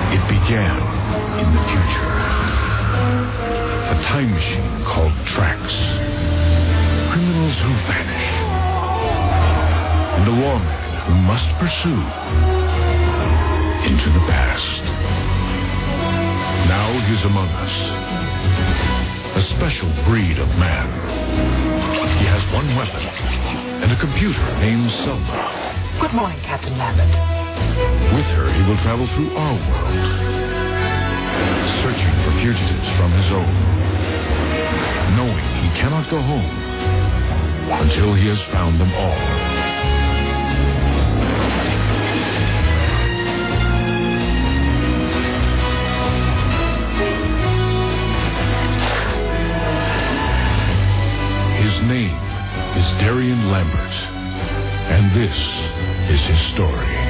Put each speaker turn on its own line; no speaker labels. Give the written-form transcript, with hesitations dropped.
It began in the future. A time machine called Trax. Criminals who vanish. And a lawman who must pursue into the past. Now he's among us. A special breed of man. He has one weapon and a computer named Selma.
Good morning, Captain Lambert.
With her, he will travel through our world, searching for fugitives from his own, knowing he cannot go home until he has found them all. His name is Darian Lambert, and this is his story.